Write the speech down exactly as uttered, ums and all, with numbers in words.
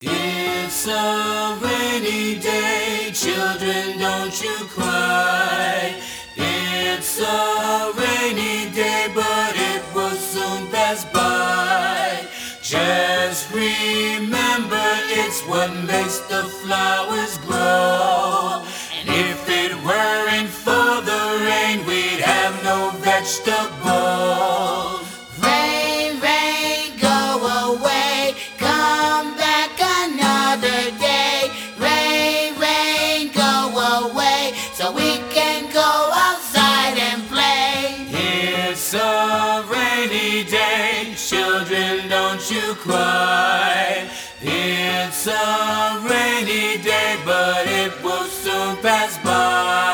It's a rainy day, children, don't you cry. It's a rainy day, but it will soon pass by. Just remember, it's what makes the flowers grow. And if it weren't for the rain, we'd have no vegetables. Rain, rain, go away, come back another day. Rain, rain, go away, so we can go outside and play. It's a rainy day, children, don't you cry. It's a rainy day, but it will soon pass by.